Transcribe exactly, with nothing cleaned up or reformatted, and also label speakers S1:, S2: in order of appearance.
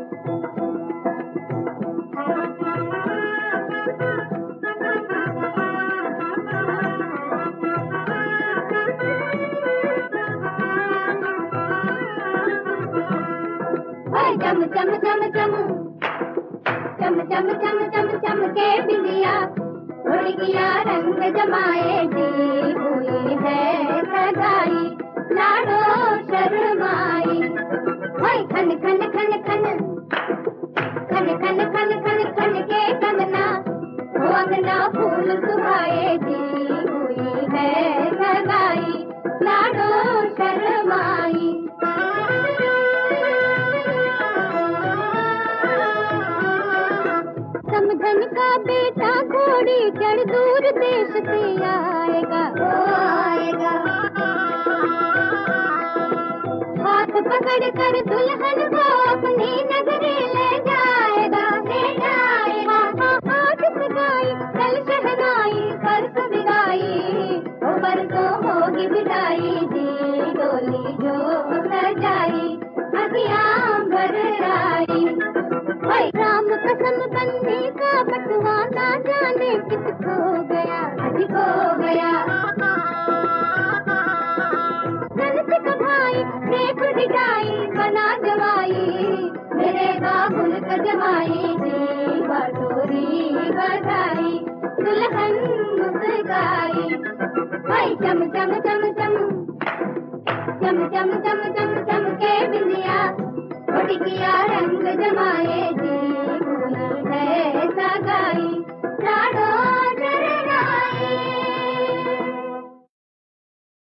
S1: चम चम चम चम चम चम चम चम चम के बिंदिया उड़ गया रंग जमाए जी हुई है सगाई लाडो शर्माई। ओए खन खन खन खन खन खन खन खन खन के कंगना वो अंगना फूल सुहाए जी हुई है सगाई लाडो शर्माई। समधन का बेटा घोड़ी चढ़ दूर देश से आएगा वो आएगा। हाथ पकड़ कर दुल्हन को अपनी नगरी ले जाएगा ले जाएगा। आज सगाई कल शहनाई परसों विदाई वो परसों होगी विदाई जी डोली जो सजाई अखियां भर आई। राम कसम बनने का बटवा ना जाने किस खो गया आज खो गया। गलत कभाई देख दिखाई बना जवाई मेरे बाबुल का जवाई जी बटोरी बधाई दुल्हन मुस्काई। भाई चम चम चम चम चम चम चम चम चम के बिंदिया उड़ गया रंग जमाए।